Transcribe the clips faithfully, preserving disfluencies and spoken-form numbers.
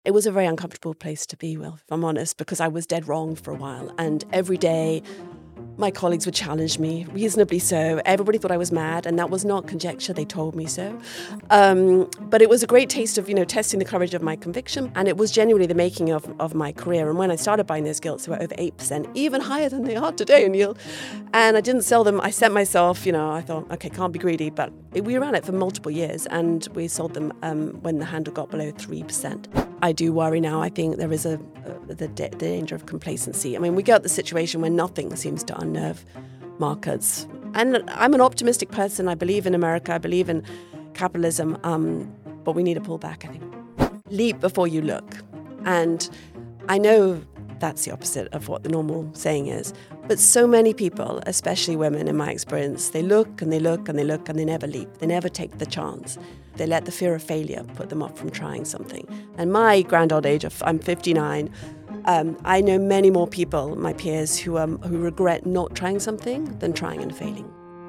It was a very uncomfortable place to be, Will, if I'm honest, because I was dead wrong for a while. And every day, my colleagues would challenge me, reasonably so. Everybody thought I was mad, and that was not conjecture. They told me so. Um, but it was a great taste of, you know, testing the courage of my conviction, and it was genuinely the making of, of my career. And when I started buying those gilts, they were over eight percent, even higher than they are today in yield. And I didn't sell them. I sent myself, you know, I thought, okay, can't be greedy. But we ran it for multiple years, and we sold them um, when the handle got below three percent. I do worry now. I think there is a, a the, the danger of complacency. I mean, we get the situation where nothing seems to unnerve markets. And I'm an optimistic person. I believe in America. I believe in capitalism. Um, but we need to pull back, I think. Leap before you look. And I know that's the opposite of what the normal saying is. But so many people, especially women in my experience, they look and they look and they look and they never leap. They never take the chance. They let the fear of failure put them off from trying something. And my grand old age, of I'm fifty-nine, um, I know many more people, my peers, who um, who regret not trying something than trying and failing.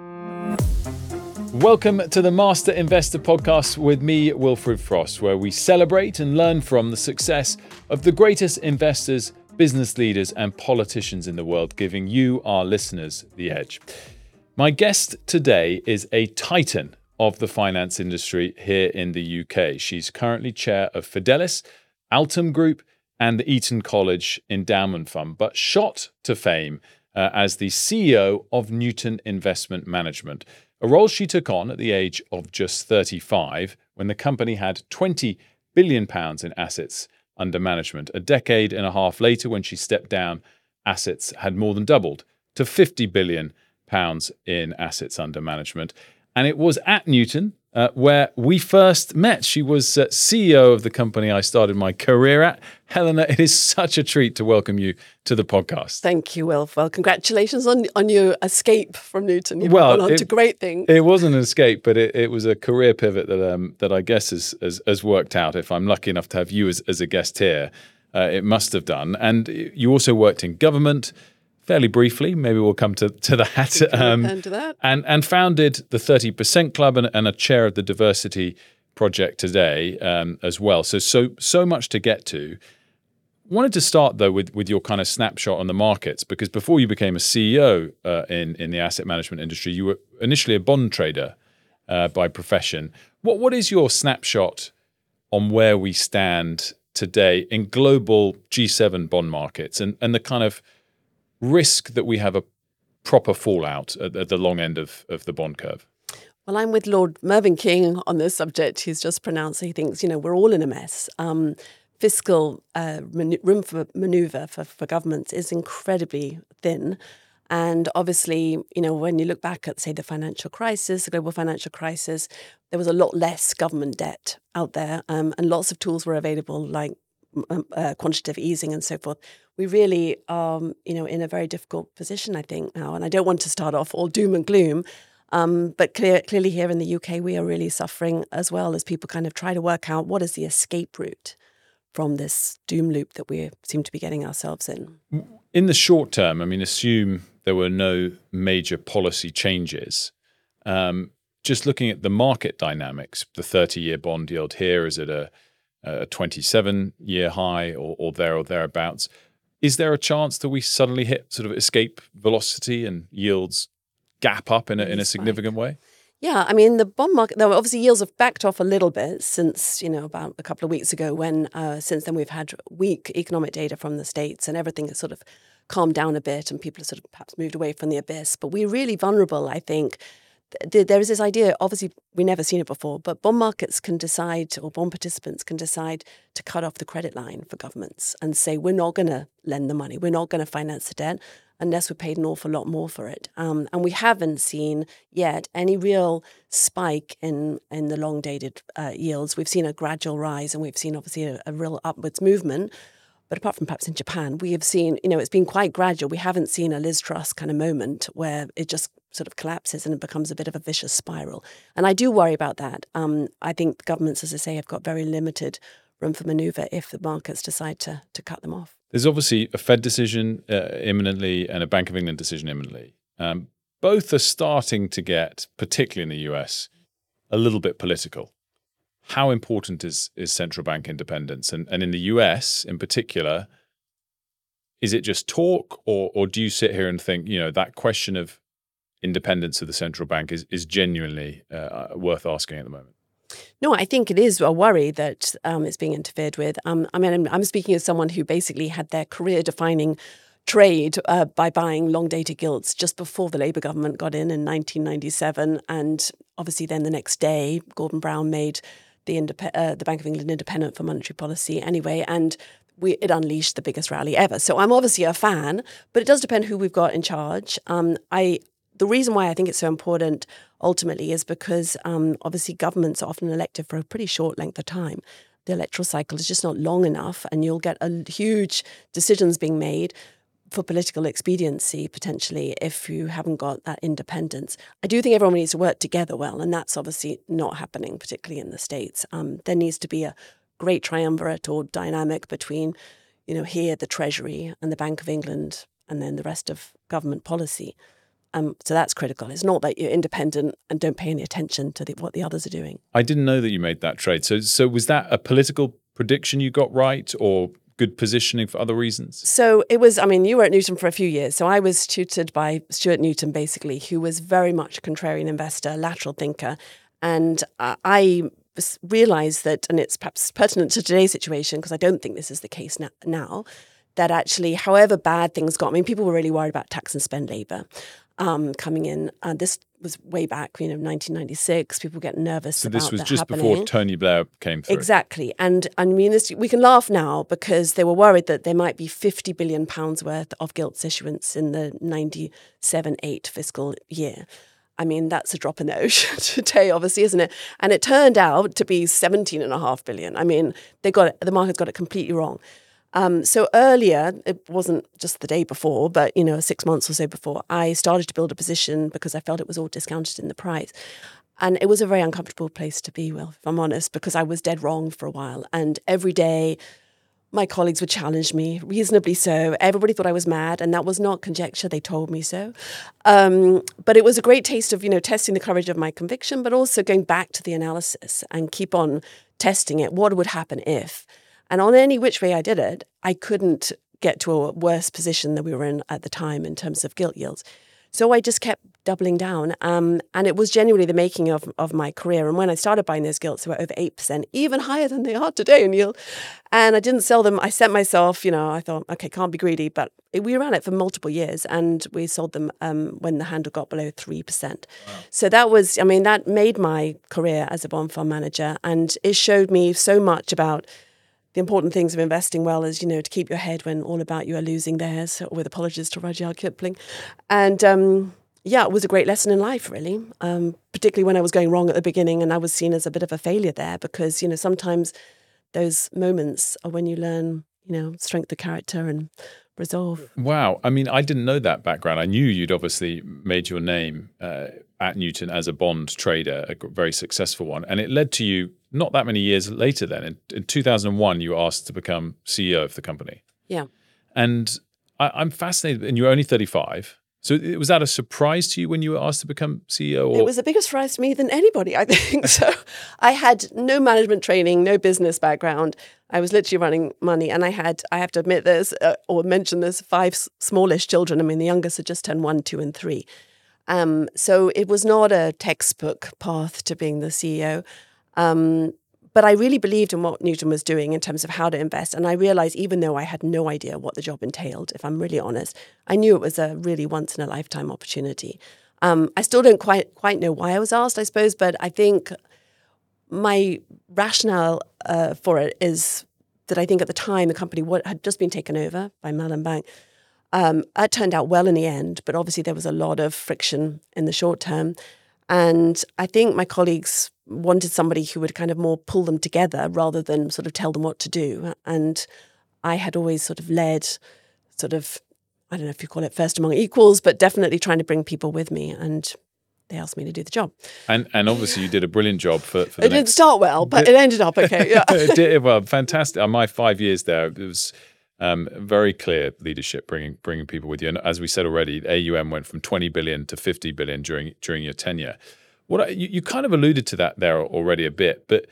Welcome to the Master Investor Podcast with me, Wilfred Frost, where we celebrate and learn from the success of the greatest investors, business leaders and politicians in the world, giving you, our listeners, the edge. My guest today is a titan of the finance industry here in the U K. She's currently chair of Fidelis, Altum Group and the Eton College Endowment Fund, but shot to fame uh, as the C E O of Newton Investment Management, a role she took on at the age of just thirty-five when the company had twenty billion pounds in assets under management. A decade and a half later, when she stepped down, assets had more than doubled to fifty billion pounds in assets under management. And it was at Newton uh, where we first met. She was uh, C E O of the company I started my career at. Helena, it is such a treat to welcome you to the podcast. Thank you, Will. Well, congratulations on, on your escape from Newton. You've well, gone on it, to great things. It wasn't an escape, but it, it was a career pivot that um, that I guess has, has, has worked out. If I'm lucky enough to have you as, as a guest here, uh, it must have done. And you also worked in government, fairly briefly, maybe we'll come to, to that, um, to that. And, and founded the thirty percent Club and, and a chair of the Diversity Project today um, as well. So, so so much to get to. Wanted to start, though, with, with your kind of snapshot on the markets, because before you became a C E O uh, in, in the asset management industry, you were initially a bond trader uh, by profession. What What is your snapshot on where we stand today in global G seven bond markets and, and the kind of risk that we have a proper fallout at, at the long end of, of the bond curve? Well, I'm with Lord Mervyn King on this subject. He's just pronounced, he thinks, you know, we're all in a mess. Um, fiscal uh, man- room for manoeuvre for, for governments is incredibly thin. And obviously, you know, when you look back at, say, the financial crisis, the global financial crisis, there was a lot less government debt out there um, and lots of tools were available like uh, quantitative easing and so forth. We really are, you know, in a very difficult position, I think, now. And I don't want to start off all doom and gloom, um, but clear, clearly here in the U K, we are really suffering as well as people kind of try to work out what is the escape route from this doom loop that we seem to be getting ourselves in. In the short term, I mean, assume there were no major policy changes. Um, just looking at the market dynamics, the thirty-year bond yield here is at a, a twenty-seven-year high or, or there or thereabouts. Is there a chance that we suddenly hit sort of escape velocity and yields gap up in a, in a significant way? Yeah, I mean, the bond market, though, obviously yields have backed off a little bit since, you know, about a couple of weeks ago when, uh, since then we've had weak economic data from the States and everything has sort of calmed down a bit and people have sort of perhaps moved away from the abyss. But we're really vulnerable, I think. There is this idea, obviously we've never seen it before, but bond markets can decide, or bond participants can decide to cut off the credit line for governments and say, we're not going to lend the money, we're not going to finance the debt unless we're paid an awful lot more for it. Um, and we haven't seen yet any real spike in, in the long-dated uh, yields. We've seen a gradual rise and we've seen obviously a, a real upwards movement. But apart from perhaps in Japan, we have seen, you know, it's been quite gradual. We haven't seen a Liz Truss kind of moment where it just sort of collapses and it becomes a bit of a vicious spiral. And I do worry about that. Um, I think governments, as I say, have got very limited room for manoeuvre if the markets decide to to cut them off. There's obviously a Fed decision uh, imminently and a Bank of England decision imminently. Um, both are starting to get, particularly in the U S, a little bit political. how important is is central bank independence? And and in the U S in particular, is it just talk, or or do you sit here and think, you know, that question of independence of the central bank is is genuinely uh, worth asking at the moment? No, I think it is a worry that um, it's being interfered with. Um, I mean, I'm, I'm speaking as someone who basically had their career-defining trade uh, by buying long-dated gilts just before the Labour government got in in nineteen ninety-seven. And obviously then the next day, Gordon Brown made the, indep- uh, the Bank of England independent for monetary policy anyway, and we, it unleashed the biggest rally ever. So I'm obviously a fan, but it does depend who we've got in charge. Um, I The reason why I think it's so important ultimately is because um, obviously governments are often elected for a pretty short length of time. The electoral cycle is just not long enough, and you'll get a huge decisions being made for political expediency potentially if you haven't got that independence. I do think everyone needs to work together well, and that's obviously not happening, particularly in the States. Um, there needs to be a great triumvirate or dynamic between, you know, here the Treasury and the Bank of England, and then the rest of government policy. Um, so that's critical. It's not that you're independent and don't pay any attention to the, what the others are doing. I didn't know that you made that trade. So, so was that a political prediction you got right, or good positioning for other reasons? So it was, I mean, you were at Newton for a few years. So I was tutored by Stuart Newton, basically, who was very much a contrarian investor, lateral thinker. And uh, I realised that, and it's perhaps pertinent to today's situation, because I don't think this is the case na- now, that actually, however bad things got, I mean, people were really worried about tax and spend Labour. Um, coming in. Uh, this was way back, you know, nineteen ninety-six. People get nervous so about that this was just happening. before Tony Blair came through. Exactly. And I mean, this, we can laugh now because they were worried that there might be fifty billion pounds worth of gilts issuance in the ninety-seven eight fiscal year. I mean, that's a drop in the ocean today, obviously, isn't it? And it turned out to be seventeen and a half billion. I mean, they got it, the market's got it completely wrong. Um, so earlier, it wasn't just the day before, but, you know, six months or so before, I started to build a position because I felt it was all discounted in the price. And it was a very uncomfortable place to be, Will, if I'm honest, because I was dead wrong for a while. And every day, my colleagues would challenge me, reasonably so. Everybody thought I was mad, and that was not conjecture. They told me so. Um, but it was a great taste of, you know, testing the courage of my conviction, but also going back to the analysis and keep on testing it. What would happen if? And on any which way I did it, I couldn't get to a worse position than we were in at the time in terms of gilt yields. So I just kept doubling down. Um, and it was genuinely the making of, of my career. And when I started buying those gilts, they were over eight percent, even higher than they are today in yield. And I didn't sell them. I sent myself, you know, I thought, okay, can't be greedy. But we ran it for multiple years, and we sold them um, when the handle got below three percent. Wow. So that was, I mean, that made my career as a bond fund manager. And it showed me so much about the important things of investing well is, you know, to keep your head when all about you are losing theirs, with apologies to Rudyard Kipling. And um, yeah, it was a great lesson in life, really, um, particularly when I was going wrong at the beginning and I was seen as a bit of a failure there because, you know, sometimes those moments are when you learn, you know, strength of character and resolve. Wow. I mean, I didn't know that background. I knew you'd obviously made your name uh, at Newton as a bond trader, a very successful one. And it led to you not that many years later then. In, in two thousand one, you were asked to become C E O of the company. Yeah. And I, I'm fascinated, and you were only thirty-five. So was that a surprise to you when you were asked to become C E O? Or? It was a bigger surprise to me than anybody, I think. So I had no management training, no business background. I was literally running money, and I had, I have to admit this, uh, or mention this, five s- smallish children. I mean, the youngest had just turned one, two, and three. Um, so it was not a textbook path to being the C E O. Um, but I really believed in what Newton was doing in terms of how to invest. And I realized, even though I had no idea what the job entailed, if I'm really honest, I knew it was a really once in a lifetime opportunity. Um, I still don't quite quite know why I was asked, I suppose, but I think my rationale uh, for it is that I think at the time the company had just been taken over by Mellon Bank. Um, it turned out well in the end, but obviously there was a lot of friction in the short term. And I think my colleagues wanted somebody who would kind of more pull them together rather than sort of tell them what to do. And I had always sort of led sort of, I don't know if you call it first among equals, but definitely trying to bring people with me. And they asked me to do the job. And and obviously you did a brilliant job for, for the It next... didn't start well, but it ended up okay. Yeah. It did, well, fantastic. My five years there, it was um, very clear leadership, bringing bringing people with you. And as we said already, A U M went from twenty billion to fifty billion during during your tenure. What I, you, you kind of alluded to that there already a bit, but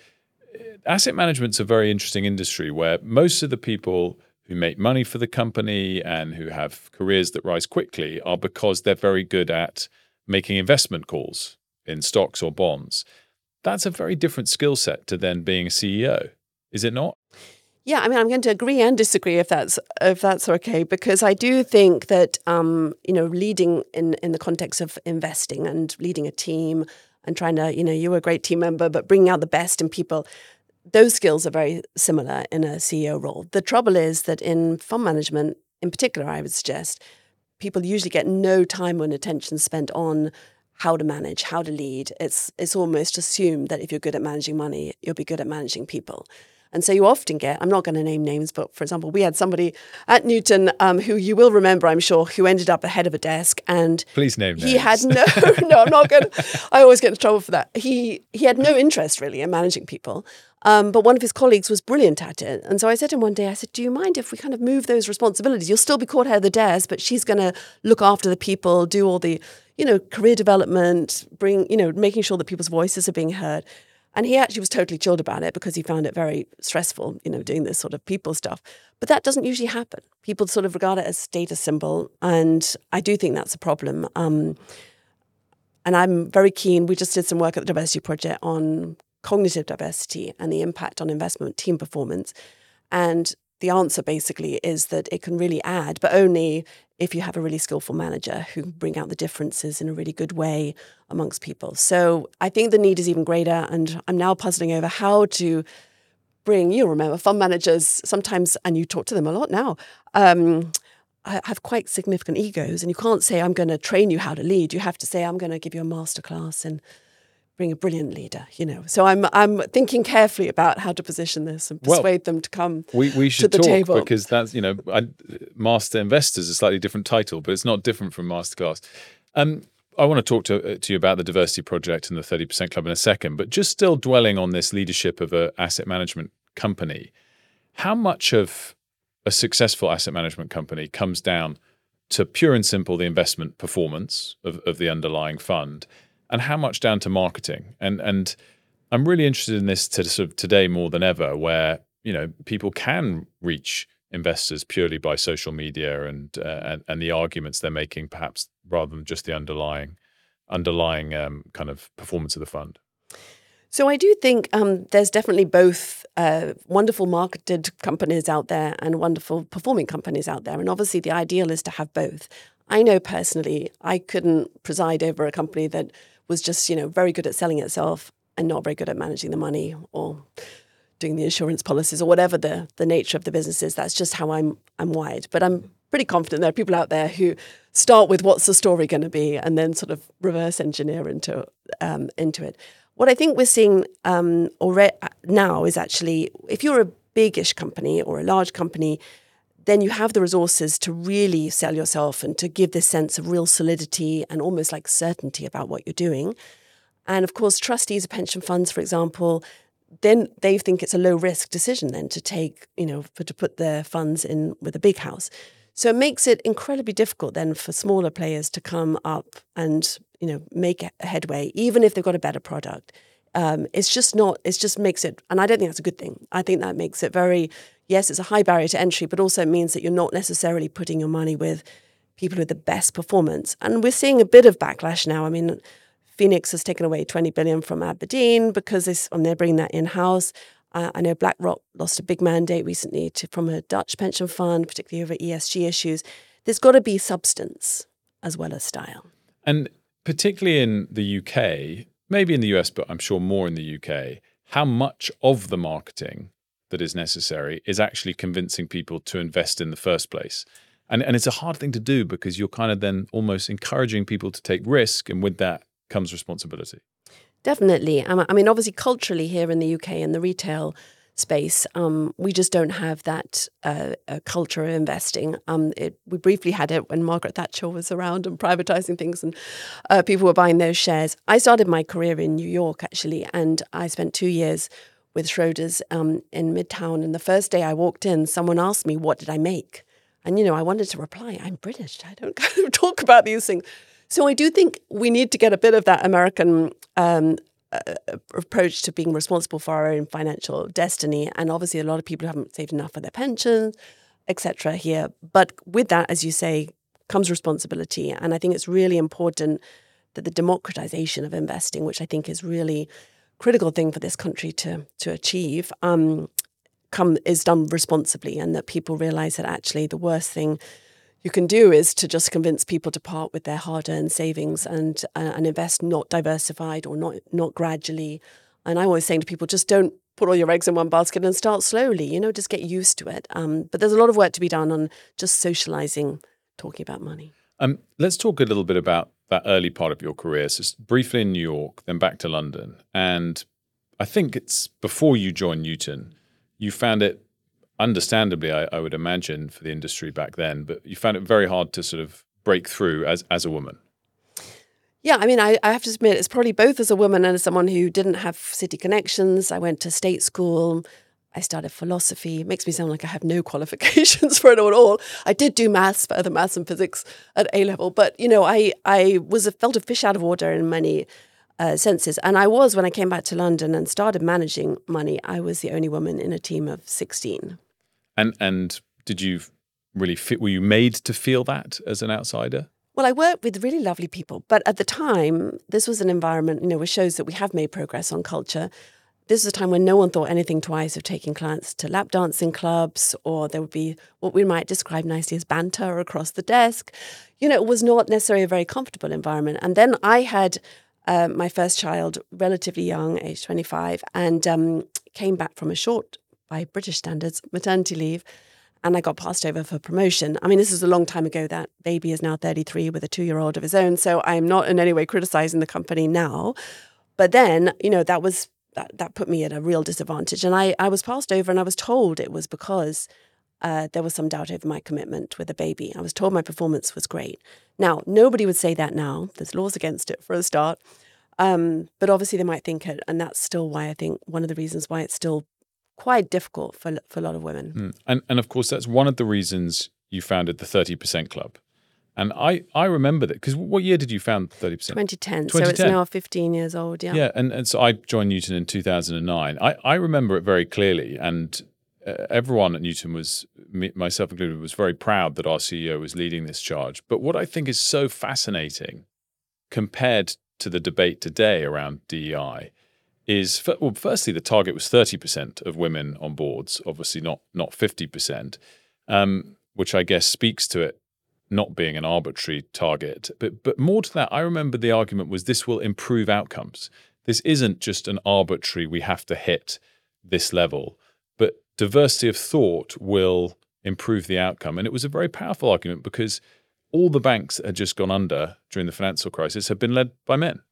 asset management's a very interesting industry where most of the people who make money for the company and who have careers that rise quickly are because they're very good at making investment calls in stocks or bonds. That's a very different skill set to then being a C E O, is it not? Yeah, I mean, I'm going to agree and disagree if that's if that's okay, because I do think that um, you know, leading in in the context of investing and leading a team and trying to, you know, you're a great team member, but bringing out the best in people, those skills are very similar in a C E O role. The trouble is that in fund management, in particular, I would suggest, people usually get no time and attention spent on how to manage, how to lead. It's it's almost assumed that if you're good at managing money, you'll be good at managing people. And so you often get, I'm not going to name names, but for example, we had somebody at Newton um, who you will remember, I'm sure, who ended up ahead of a desk, and please name he names. had no, no, I'm not going to, I always get into trouble for that. He he had no interest really in managing people. Um, but one of his colleagues was brilliant at it. And so I said to him one day, I said, do you mind if we kind of move those responsibilities? You'll still be caught head of the desk, but she's going to look after the people, do all the, you know, career development, bring, you know, making sure that people's voices are being heard. And he actually was totally chilled about it because he found it very stressful, you know, doing this sort of people stuff. But that doesn't usually happen. People sort of regard it as status symbol. And I do think that's a problem. Um, and I'm very keen. We just did some work at the Diversity Project on cognitive diversity and the impact on investment team performance. And the answer basically is that it can really add, but only if you have a really skillful manager who can bring out the differences in a really good way amongst people. So I think the need is even greater, and I'm now puzzling over how to bring, you remember, fund managers sometimes, and you talk to them a lot now, um, have quite significant egos, and you can't say, I'm going to train you how to lead. You have to say, I'm going to give you a masterclass and bring a brilliant leader, you know. So I'm I'm thinking carefully about how to position this and persuade well, them to come we, we should to the talk table. Because that's, you know, I, Master Investor is a slightly different title, but it's not different from Masterclass. Um, I want to talk to, to you about the Diversity Project and the thirty percent Club in a second, but just still dwelling on this leadership of an asset management company, how much of a successful asset management company comes down to pure and simple the investment performance of, of the underlying fund, and how much down to marketing? And and I'm really interested in this to sort of today more than ever, where, you know, people can reach investors purely by social media and uh, and, and the arguments they're making, perhaps rather than just the underlying underlying um, kind of performance of the fund. So I do think um, there's definitely both uh, wonderful marketed companies out there and wonderful performing companies out there. And obviously the ideal is to have both. I know personally, I couldn't preside over a company that was just, you know, very good at selling itself and not very good at managing the money or doing the insurance policies or whatever the, the nature of the business is. That's just how I'm I'm wired. But I'm pretty confident there are people out there who start with what's the story going to be and then sort of reverse engineer into um, into it. What I think we're seeing um, already now is actually, if you're a big-ish company or a large company, then you have the resources to really sell yourself and to give this sense of real solidity and almost like certainty about what you're doing. And of course, trustees of pension funds, for example, then they think it's a low risk decision then to take, you know, for, to put their funds in with a big house. So it makes it incredibly difficult then for smaller players to come up and, you know, make a headway, even if they've got a better product. Um, it's just not, it just makes it, and I don't think that's a good thing. I think that makes it very, yes, it's a high barrier to entry, but also it means that you're not necessarily putting your money with people with the best performance. And we're seeing a bit of backlash now. I mean, Phoenix has taken away twenty billion dollars from Aberdeen because this, and they're bringing that in-house. Uh, I know BlackRock lost a big mandate recently to, from a Dutch pension fund, particularly over E S G issues. There's got to be substance as well as style. And particularly in the U K, maybe in the U S, but I'm sure more in the U K, how much of the marketing that is necessary is actually convincing people to invest in the first place? And and it's a hard thing to do because you're kind of then almost encouraging people to take risk, and with that comes responsibility. Definitely. Um, I mean, obviously, culturally here in the U K in the retail space, um, we just don't have that uh, uh, culture of investing. Um, it, we briefly had it when Margaret Thatcher was around and privatizing things, and uh, people were buying those shares. I started my career in New York, actually, and I spent two years with Schroders um, in Midtown. And the first day I walked in, someone asked me, what did I make? And, you know, I wanted to reply, I'm British. I don't kind of talk about these things. So I do think we need to get a bit of that American um, uh, approach to being responsible for our own financial destiny. And obviously a lot of people who haven't saved enough for their pensions, et cetera here. But with that, as you say, comes responsibility. And I think it's really important that the democratization of investing, which I think is really critical thing for this country to to achieve, um, come is done responsibly, and that people realize that actually the worst thing you can do is to just convince people to part with their hard-earned savings and uh, and invest not diversified or not not gradually. And I'm always saying to people, just don't put all your eggs in one basket and start slowly, you know, just get used to it. Um, but there's a lot of work to be done on just socializing, talking about money. Um, let's talk a little bit about that early part of your career. So briefly in New York, then back to London. And I think it's before you joined Newton, you found it, understandably, I, I would imagine, for the industry back then, but you found it very hard to sort of break through as, as a woman. Yeah, I mean, I, I have to admit, it's probably both as a woman and as someone who didn't have city connections. I went to state school. I started philosophy. It makes me sound like I have no qualifications for it at all. I did do maths, further maths and physics at A level. But, you know, I, I was a, felt a fish out of water in many uh, senses. And I was, when I came back to London and started managing money, I was the only woman in a team of sixteen. And and did you really fit, were you made to feel that as an outsider? Well, I worked with really lovely people. But at the time, this was an environment, you know, which shows that we have made progress on culture. This is a time when no one thought anything twice of taking clients to lap dancing clubs, or there would be what we might describe nicely as banter across the desk. You know, it was not necessarily a very comfortable environment. And then I had uh, my first child relatively young, age twenty-five, and um, came back from a short, by British standards, maternity leave, and I got passed over for promotion. I mean, this is a long time ago. That baby is now thirty-three with a two-year-old of his own, so I'm not in any way criticizing the company now. But then, you know, that was... That, that put me at a real disadvantage. And I, I was passed over, and I was told it was because uh, there was some doubt over my commitment with a baby. I was told my performance was great. Now, nobody would say that now. There's laws against it for a start. Um, but obviously they might think it. And that's still why I think one of the reasons why it's still quite difficult for, for a lot of women. Mm. And, and of course, that's one of the reasons you founded the thirty percent Club. And I, I remember that, because what year did you found thirty percent? twenty ten, twenty ten. So it's now fifteen years old, yeah. Yeah, and, and so I joined Newton in two thousand nine. I, I remember it very clearly, and uh, everyone at Newton was, me, myself included, was very proud that our C E O was leading this charge. But what I think is so fascinating compared to the debate today around D E I is, well, firstly, the target was thirty percent of women on boards, obviously not, not fifty percent, um, which I guess speaks to it not being an arbitrary target. But but more to that, I remember the argument was this will improve outcomes. This isn't just an arbitrary, we have to hit this level, but diversity of thought will improve the outcome. And it was a very powerful argument because all the banks that had just gone under during the financial crisis had been led by men.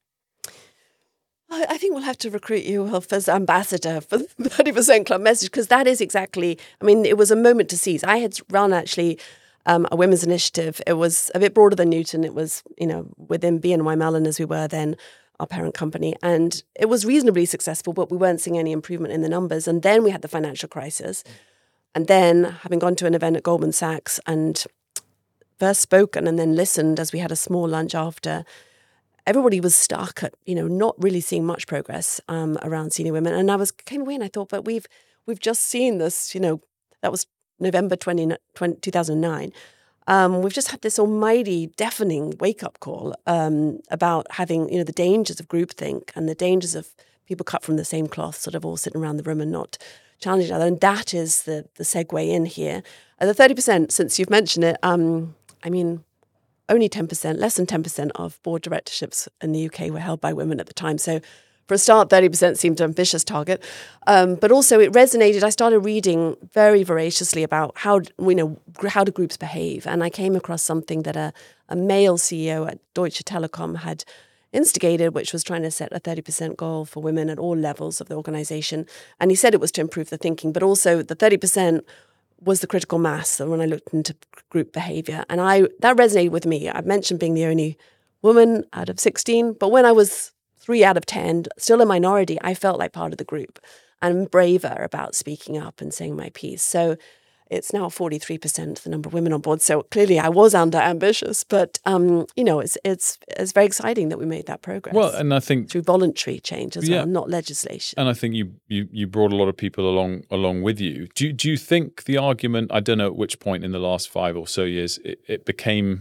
I think we'll have to recruit you as ambassador for the thirty percent Club message, because that is exactly, I mean, it was a moment to seize. I had run actually Um, a women's initiative. It was a bit broader than Newton. It was, you know, within B N Y Mellon, as we were then, our parent company. And it was reasonably successful, but we weren't seeing any improvement in the numbers. And then we had the financial crisis. And then, having gone to an event at Goldman Sachs and first spoken and then listened as we had a small lunch after, everybody was stuck at, you know, not really seeing much progress um, around senior women. And I was came away and I thought, but we've we've just seen this, you know, that was November two thousand nine, um, we've just had this almighty, deafening wake-up call um, about having, you know, the dangers of groupthink and the dangers of people cut from the same cloth, sort of all sitting around the room and not challenging each other. And that is the the segue in here. Uh, the thirty percent, since you've mentioned it, um, I mean, only ten percent, less than ten percent of board directorships in the U K were held by women at the time. So for a start, thirty percent seemed an ambitious target. Um, but also it resonated. I started reading very voraciously about how, you know, how do groups behave. And I came across something that a, a male C E O at Deutsche Telekom had instigated, which was trying to set a thirty percent goal for women at all levels of the organization. And he said it was to improve the thinking, but also the thirty percent was the critical mass when I looked into group behavior. And I that resonated with me. I mentioned being the only woman out of sixteen, but when I was three out of ten, still a minority, I felt like part of the group and braver about speaking up and saying my piece. So It's now forty-three percent the number of women on board. So clearly I was under ambitious, but um, you know, it's it's it's very exciting that we made that progress. Well, and I think through voluntary change as yeah. well, not legislation. And I think you, you you brought a lot of people along along with you. Do do you think the argument, I don't know at which point in the last five or so years, it, it became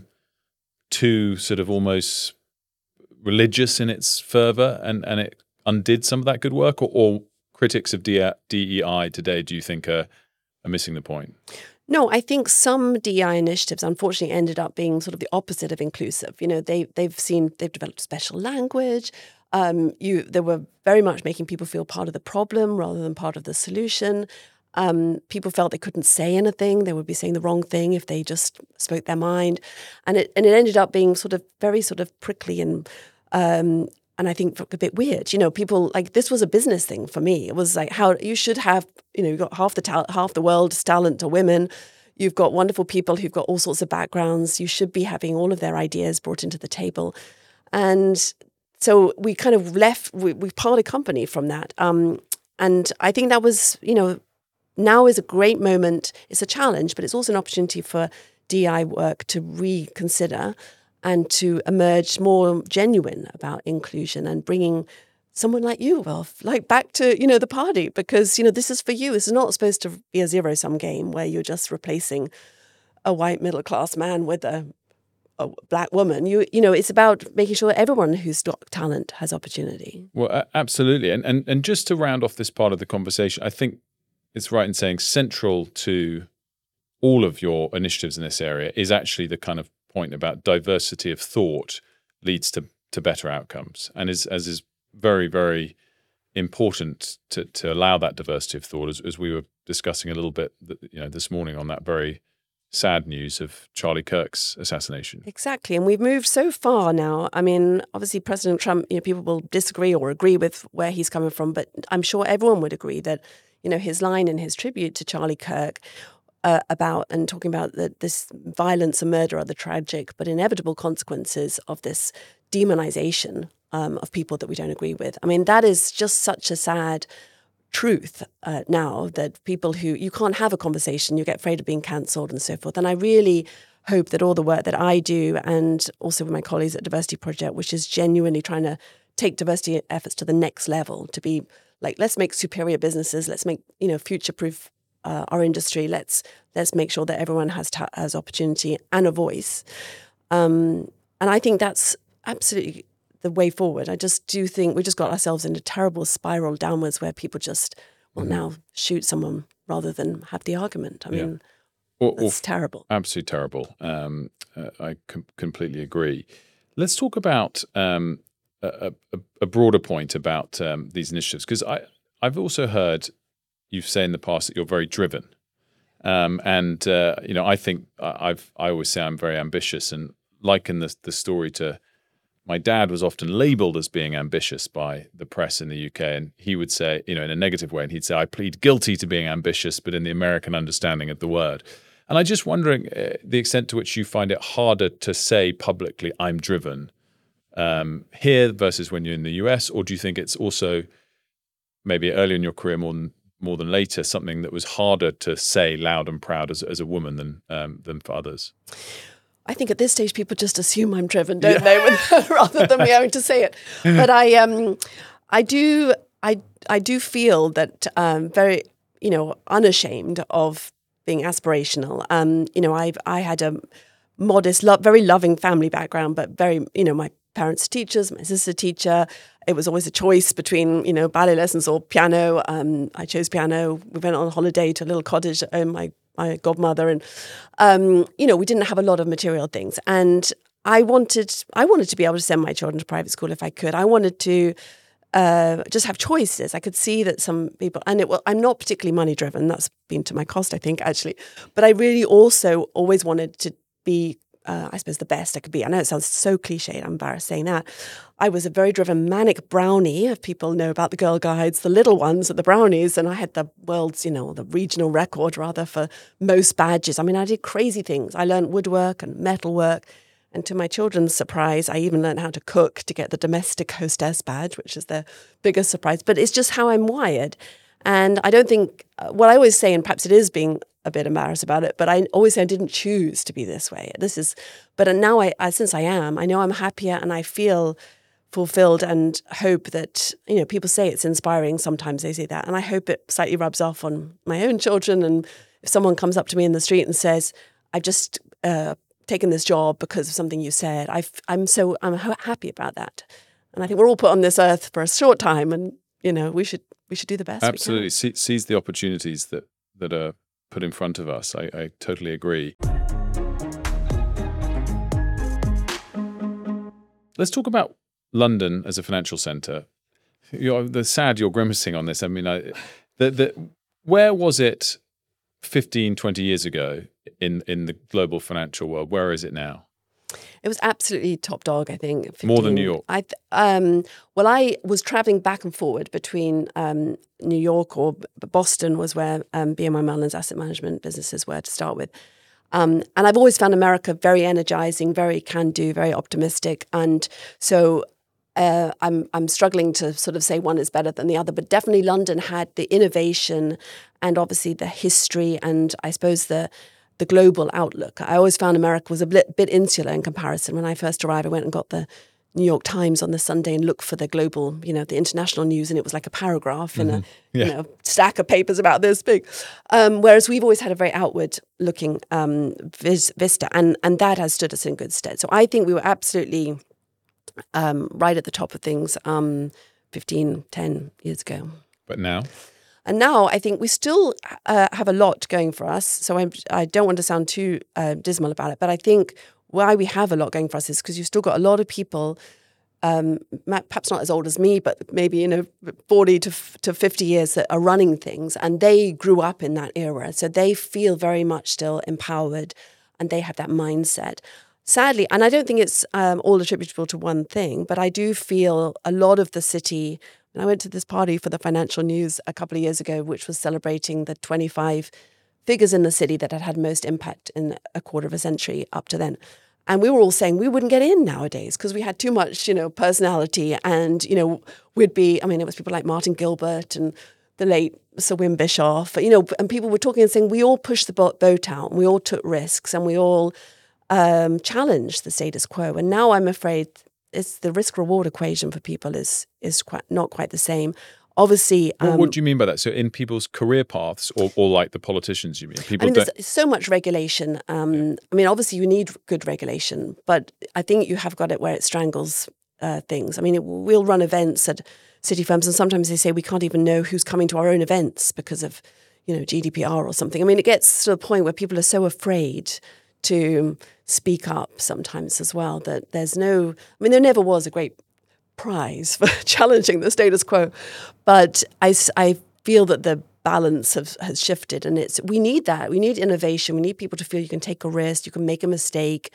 too sort of almost religious in its fervour and, and it undid some of that good work, or, or critics of D E I today, do you think are, are missing the point? No, I think some D E I initiatives, unfortunately, ended up being sort of the opposite of inclusive. You know, they they've seen they've developed special language. Um, you they were very much making people feel part of the problem rather than part of the solution. Um, people felt they couldn't say anything; they would be saying the wrong thing if they just spoke their mind, and it and it ended up being sort of very sort of prickly and. Um, And I think a bit weird, you know, people like this was a business thing for me. It was like how you should have, you know, you've got half the ta- half the world's talent are women. You've got wonderful people who've got all sorts of backgrounds. You should be having all of their ideas brought into the table. And so we kind of left, we, we parted company from that. Um, and I think that was, you know, now is a great moment. It's a challenge, but it's also an opportunity for D E I work to reconsider and to emerge more genuine about inclusion and bringing someone like you, Wilf, like back to, you know, the party, because, you know, this is for you. This is not supposed to be a zero-sum game where you're just replacing a white middle-class man with a, a black woman. You you know, it's about making sure everyone who's got talent has opportunity. Well, uh, absolutely. And, and and just to round off this part of the conversation, I think it's right in saying central to all of your initiatives in this area is actually the kind of point about diversity of thought leads to to better outcomes, and is as is very very important to to allow that diversity of thought, as, as we were discussing a little bit, you know, this morning on that very sad news of Charlie Kirk's assassination. Exactly, and we've moved so far now. I mean, obviously President Trump, you know, people will disagree or agree with where he's coming from, but I'm sure everyone would agree that, you know, his line in his tribute to Charlie Kirk Uh, about and talking about that this violence and murder are the tragic but inevitable consequences of this demonization um, of people that we don't agree with. I mean, that is just such a sad truth uh, now, that people who, you can't have a conversation, you get afraid of being cancelled and so forth. And I really hope that all the work that I do, and also with my colleagues at Diversity Project, which is genuinely trying to take diversity efforts to the next level, to be like, let's make superior businesses, let's make, you know, future-proof Uh, our industry. Let's let's make sure that everyone has ta- has opportunity and a voice. Um, and I think that's absolutely the way forward. I just do think we just got ourselves in a terrible spiral downwards where people just will mm-hmm. now shoot someone rather than have the argument. I mean, yeah. or, it's or terrible. Absolutely terrible. Um, uh, I com- completely agree. Let's talk about um, a, a, a broader point about um, these initiatives, because I I've also heard you've said in the past that you're very driven, um, and uh, you know, I think I've I always say I'm very ambitious, and liken the the story to my dad was often labelled as being ambitious by the press in the U K, and he would say, you know, in a negative way, and he'd say, I plead guilty to being ambitious, but in the American understanding of the word. And I'm just wondering uh, the extent to which you find it harder to say publicly, I'm driven, um, here versus when you're in the U S, or do you think it's also maybe earlier in your career more than more than later, something that was harder to say loud and proud as as a woman than um, than for others? I think at this stage people just assume I'm driven, don't yeah. they, rather than me having to say it. But I um I do I I do feel that um very, you know, unashamed of being aspirational. Um, you know, I've I had a modest, lo- very loving family background, but very, you know, my parents are teachers, my sister's a teacher. It was always a choice between, you know, ballet lessons or piano. Um, I chose piano. We went on holiday to a little cottage at home, my, my godmother. And, um, you know, we didn't have a lot of material things. And I wanted I wanted to be able to send my children to private school if I could. I wanted to uh, just have choices. I could see that some people, and it, well, I'm not particularly money driven. That's been to my cost, I think, actually. But I really also always wanted to be Uh, I suppose the best I could be. I know it sounds so cliche, I'm embarrassed saying that. I was a very driven manic brownie, if people know about the Girl Guides, the little ones at the brownies, and I had the world's, you know, the regional record rather for most badges. I mean, I did crazy things. I learned woodwork and metalwork, and to my children's surprise, I even learned how to cook to get the domestic hostess badge, which is their biggest surprise. But it's just how I'm wired. And I don't think, uh, what I always say, and perhaps it is being a bit embarrassed about it, but I always say I didn't choose to be this way. This is, but now I, I since I am, I know I'm happier and I feel fulfilled and hope that, you know, people say it's inspiring. Sometimes they say that. And I hope it slightly rubs off on my own children. And if someone comes up to me in the street and says, I've just uh, taken this job because of something you said, I've, I'm so, I'm happy about that. And I think we're all put on this earth for a short time and, you know, we should, we should do the best. Absolutely. Se- seize the opportunities that, that are put in front of us. I, I totally agree. Let's talk about London as a financial centre. You're the sad you're grimacing on this. I mean, I, the, the, where was it fifteen, twenty years ago in, in the global financial world? Where is it now? It was absolutely top dog, I think. fifteen. More than New York? I th- um, well, I was travelling back and forward between um, New York or B- Boston was where um, B N Y Mellon's asset management businesses were to start with. Um, and I've always found America very energizing, very can-do, very optimistic. And so uh, I'm I'm struggling to sort of say one is better than the other. But definitely London had the innovation and obviously the history and I suppose the the global outlook. I always found America was a bit, bit insular in comparison. When I first arrived, I went and got the New York Times on the Sunday and looked for the global, you know, the international news, and it was like a paragraph in mm-hmm. a yeah. you know stack of papers about this big. Um, whereas we've always had a very outward-looking um, vis- vista, and and that has stood us in good stead. So I think we were absolutely um, right at the top of things um, fifteen, ten years ago. But now? And now I think we still uh, have a lot going for us. So I'm, I don't want to sound too uh, dismal about it, but I think why we have a lot going for us is because you've still got a lot of people, um, perhaps not as old as me, but maybe, you know, forty to fifty years that are running things, and they grew up in that era. So they feel very much still empowered and they have that mindset. Sadly, and I don't think it's um, all attributable to one thing, but I do feel a lot of the city. I went to this party for the Financial News a couple of years ago, which was celebrating the twenty-five figures in the city that had had most impact in a quarter of a century up to then. And we were all saying we wouldn't get in nowadays because we had too much, you know, personality. And, you know, we'd be, I mean, it was people like Martin Gilbert and the late Sir Wim Bischoff, you know, and people were talking and saying we all pushed the boat out and we all took risks and we all um, challenged the status quo. And now I'm afraid it's the risk-reward equation for people is is quite not quite the same. Obviously, um, what, what do you mean by that? So, in people's career paths, or, or like the politicians, you mean? People I mean, don't... there's so much regulation. Um, yeah. I mean, obviously, you need good regulation, but I think you have got it where it strangles uh, things. I mean, it, we'll run events at city firms, and sometimes they say we can't even know who's coming to our own events because of, you know, G D P R or something. I mean, it gets to the point where people are so afraid to speak up sometimes as well, that there's no, I mean, there never was a great prize for challenging the status quo, but I, I feel that the balance have, has shifted, and it's, we need that. We need innovation. We need people to feel you can take a risk, you can make a mistake.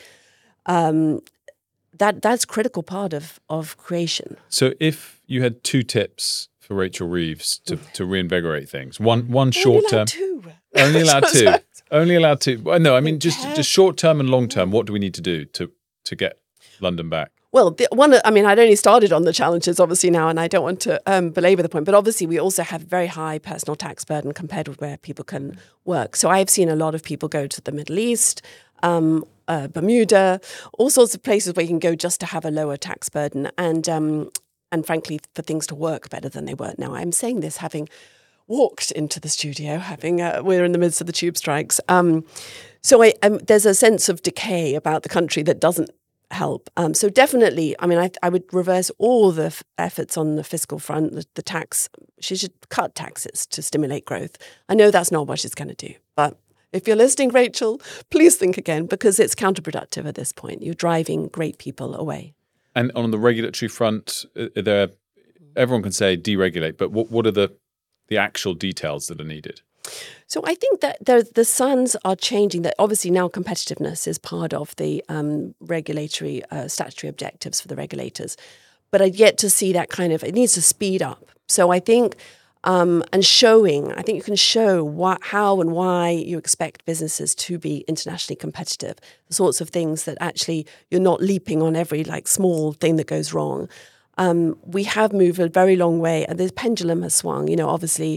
Um, that that's a critical part of, of creation. So if you had two tips for Rachel Reeves to, to reinvigorate things, one one short term, two. only allowed two. Only allowed to. Well, no, I mean just just short term and long term. What do we need to do to to get London back? Well, the one. I mean, I'd only started on the challenges obviously now, and I don't want to um, belabor the point. But obviously, we also have very high personal tax burden compared with where people can work. So I've seen a lot of people go to the Middle East, um, uh, Bermuda, all sorts of places where you can go just to have a lower tax burden, and um, and frankly, for things to work better than they were. Now, I'm saying this having walked into the studio, having uh, we're in the midst of the tube strikes. Um, so I, um, there's a sense of decay about the country that doesn't help. Um, so definitely, I mean, I, I would reverse all the f- efforts on the fiscal front, the, the tax. She should cut taxes to stimulate growth. I know that's not what she's going to do, but if you're listening, Rachel, please think again, because it's counterproductive at this point. You're driving great people away. And on the regulatory front, there, everyone can say deregulate, but what, what are the the actual details that are needed? So I think that there, the suns are changing. That obviously now competitiveness is part of the um, regulatory uh, statutory objectives for the regulators, but I'd yet to see that kind of. It needs to speed up. So I think um, and showing. I think you can show what, how, and why you expect businesses to be internationally competitive. The sorts of things that actually you're not leaping on every like small thing that goes wrong. Um, we have moved a very long way, and the pendulum has swung. You know, obviously.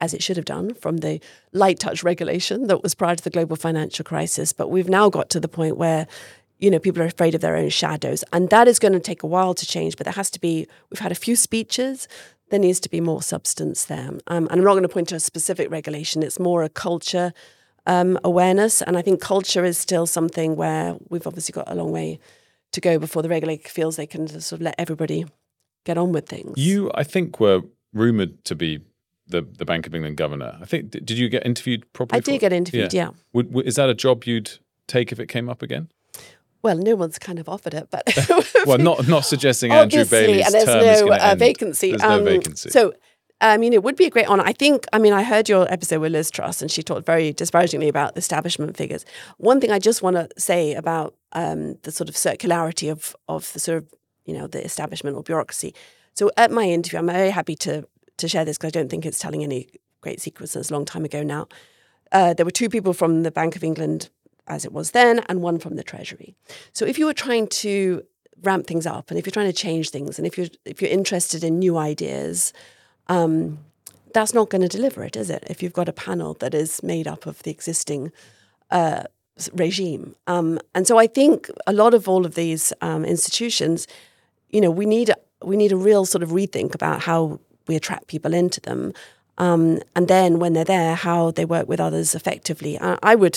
as it should have done, from the light touch regulation that was prior to the global financial crisis. But we've now got to the point where, you know, people are afraid of their own shadows. And that is going to take a while to change, but there has to be, we've had a few speeches, there needs to be more substance there. Um, and I'm not going to point to a specific regulation, it's more a culture um, awareness. And I think culture is still something where we've obviously got a long way to go before the regulator feels they can sort of let everybody get on with things. You, I think, were rumoured to be the, the Bank of England governor. I think, did you get interviewed properly? I did get interviewed, yeah. yeah. Would, would, is that a job you'd take if it came up again? Well, no one's kind of offered it, but well, not not suggesting Andrew Bailey's and there's term no is going to uh, end. vacancy. There's um, no vacancy. So, I mean, it would be a great honour. I think. I mean, I heard your episode with Liz Truss, and she talked very disparagingly about the establishment figures. One thing I just want to say about um, the sort of circularity of of the sort of you know the establishment or bureaucracy. So, at my interview, I'm very happy to to share this because I don't think it's telling any great secrets. It's a long time ago now. Uh, there were two people from the Bank of England, as it was then, and one from the Treasury. So if you were trying to ramp things up, and if you're trying to change things, and if you're if you're interested in new ideas, um, that's not going to deliver it, is it? If you've got a panel that is made up of the existing uh, regime, um, and so I think a lot of all of these um, institutions, you know, we need we need a real sort of rethink about how we attract people into them, um, and then when they're there, how they work with others effectively. I, I would.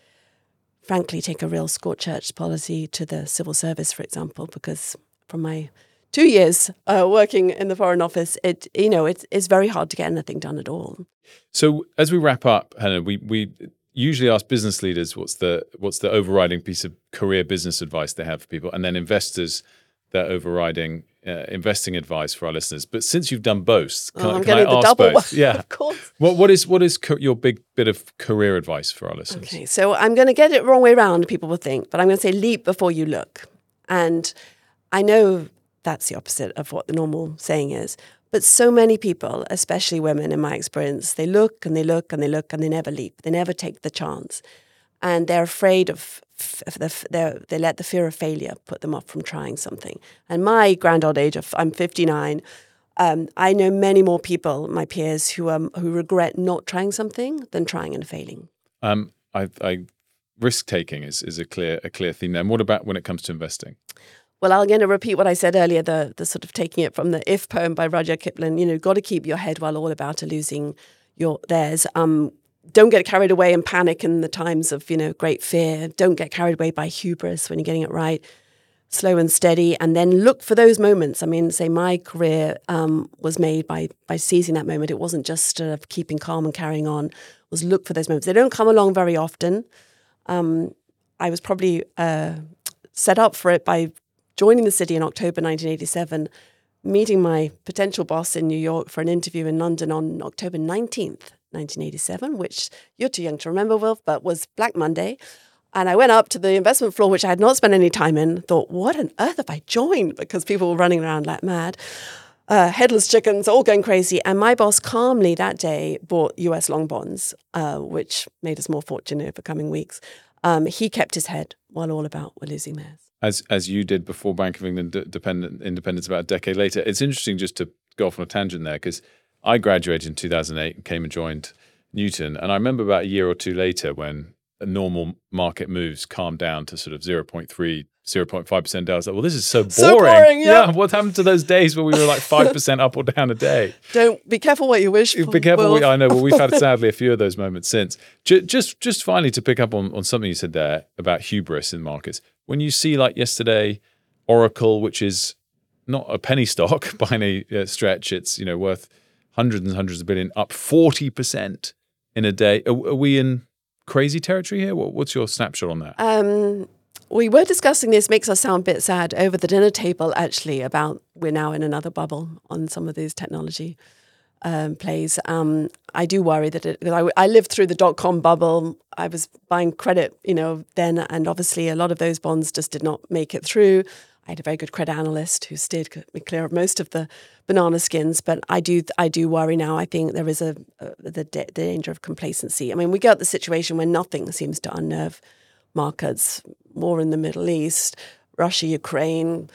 frankly, take a real scorched policy to the civil service, for example, because from my two years uh, working in the Foreign Office, it you know it's it's very hard to get anything done at all. So as we wrap up, Hannah, we we usually ask business leaders what's the what's the overriding piece of career business advice they have for people, and then investors their overriding uh, investing advice for our listeners. But since you've done both, can, oh, I'm can I the ask double both? One, yeah, of course. What what is what is co- your big bit of career advice for our listeners? Okay, so I'm going to get it wrong way around, people will think, but I'm going to say leap before you look. And I know that's the opposite of what the normal saying is, but so many people, especially women in my experience, they look and they look and they look and they never leap. They never take the chance. And they're afraid of, of the, they let the fear of failure put them off from trying something. And my grand old age, of I'm fifty-nine, um, I know many more people, my peers, who um, who regret not trying something than trying and failing. Um, I, I risk taking is is a clear a clear theme there. And what about when it comes to investing? Well, I'm going to repeat what I said earlier, the the sort of taking it from the If poem by Rudyard Kipling. You know, got to keep your head while all about are losing your theirs. Um, Don't get carried away and panic in the times of, you know, great fear. Don't get carried away by hubris when you're getting it right. Slow and steady, and then look for those moments. I mean, say my career um, was made by by seizing that moment. It wasn't just uh, keeping calm and carrying on. It was look for those moments. They don't come along very often. Um, I was probably uh, set up for it by joining the city in October nineteen eighty-seven, meeting my potential boss in New York for an interview in London on October nineteenth. nineteen eighty-seven, which you're too young to remember, Wilf, but was Black Monday. And I went up to the investment floor, which I had not spent any time in, thought, what on earth have I joined? Because people were running around like mad, uh, headless chickens, all going crazy. And my boss calmly that day bought U S long bonds, uh, which made us more fortunate over coming weeks. Um, he kept his head while all about were losing theirs. As as you did before Bank of England d- dependent, independence about a decade later. It's interesting just to go off on a tangent there, because I graduated in two thousand eight and came and joined Newton. And I remember about a year or two later when a normal market moves calmed down to sort of zero point three, zero point five percent down. I was like, well, this is so boring. So boring, yeah. yeah. What happened to those days where we were like five percent up or down a day? Don't be careful what you wish for. Be careful. Will. What, I know. Well, we've had sadly a few of those moments since. Just, just, just finally to pick up on, on something you said there about hubris in markets. When you see like yesterday, Oracle, which is not a penny stock by any uh, stretch, it's, you know, worth hundreds and hundreds of billion, up forty percent in a day. Are, are we in crazy territory here? What, what's your snapshot on that? Um, we were discussing this, makes us sound a bit sad, over the dinner table, actually, about we're now in another bubble on some of these technology um, plays. Um, I do worry that it, I, I lived through the dot-com bubble. I was buying credit, you know, then, and obviously a lot of those bonds just did not make it through. I had a very good credit analyst who steered me clear of most of the banana skins, but I do I do worry now. I think there is a, a the, the danger of complacency. I mean, we get the situation where nothing seems to unnerve markets. War in the Middle East, Russia, Ukraine,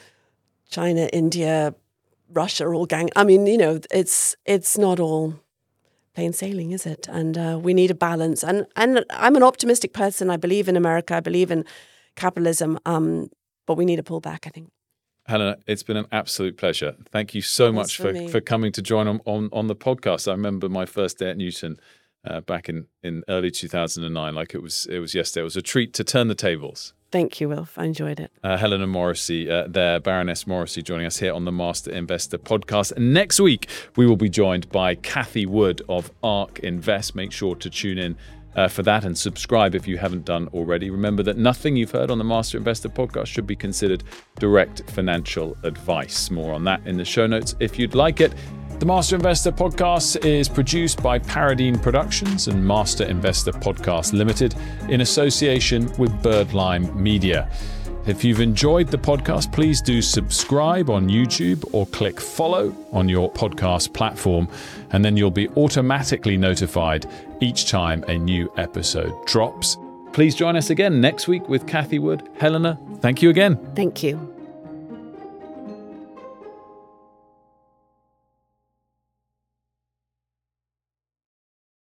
China, India, Russia, all gang. I mean, you know, it's it's not all plain sailing, is it? And uh, we need a balance. And and I'm an optimistic person. I believe in America. I believe in capitalism. Um, but we need to pull back, I think. Helena, it's been an absolute pleasure. Thank you so much for, for, for coming to join on, on, on the podcast. I remember my first day at Newton uh, back in, in early two thousand nine, like it was it was yesterday. It was a treat to turn the tables. Thank you, Wilf. I enjoyed it. Uh, Helena Morrissey uh, there, Baroness Morrissey, joining us here on the Master Investor podcast. And next week, we will be joined by Cathie Wood of ARK Invest. Make sure to tune in uh, for that and subscribe if you haven't done already. Remember that nothing you've heard on the Master Investor podcast should be considered direct financial advice. More on that in the show notes if you'd like it. The Master Investor Podcast is produced by Paradine Productions and Master Investor Podcast Limited in association with Birdlime Media. If you've enjoyed the podcast, please do subscribe on YouTube or click follow on your podcast platform, and then you'll be automatically notified each time a new episode drops. Please join us again next week with Cathie Wood. Helena, thank you again. Thank you.